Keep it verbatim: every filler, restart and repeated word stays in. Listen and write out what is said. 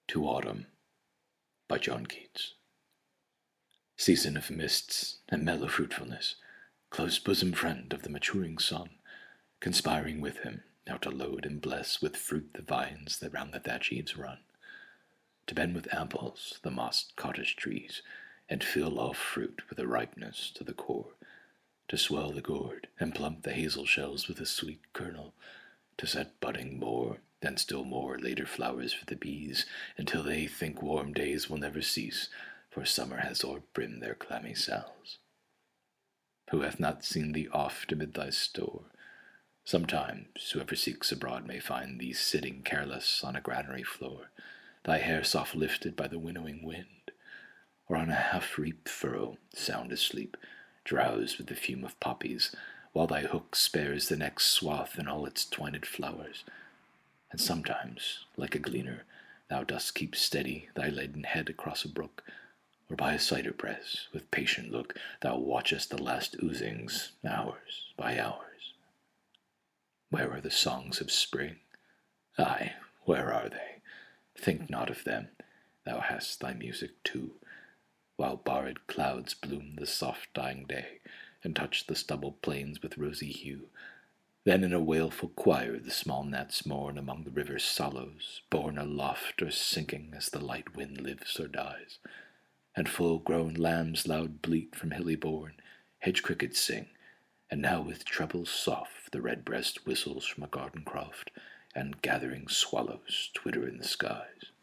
to Autumn by John Keats. Season of mists and mellow fruitfulness, close bosom friend of the maturing sun, conspiring with him now to load and bless with fruit the vines that round the thatch eaves run, to bend with apples the mossed cottage trees, and fill all fruit with a ripeness to the core, to swell the gourd and plump the hazel shells with a sweet kernel, to set budding more, then still more later flowers for the bees, until they think warm days will never cease, for summer has o'erbrimmed their clammy cells. Who hath not seen thee oft amid thy store? Sometimes whoever seeks abroad may find thee sitting careless on a granary floor, thy hair soft lifted by the winnowing wind, or on a half-reaped furrow, sound asleep, drowsed with the fume of poppies, while thy hook spares the next swath in all its twined flowers. And sometimes, like a gleaner, thou dost keep steady thy leaden head across a brook, or by a cider press, with patient look, thou watchest the last oozings, hours by hours. Where are the songs of spring? Ay, where are they? Think not of them, thou hast thy music too, while barred clouds bloom the soft dying day, and touch the stubbled plains with rosy hue. Then in a wailful choir the small gnats mourn among the river's sallows, borne aloft or sinking as the light wind lives or dies. And full-grown lambs loud bleat from hilly bourne, hedge crickets sing, and now with trebles soft the redbreast whistles from a garden croft, and gathering swallows twitter in the skies.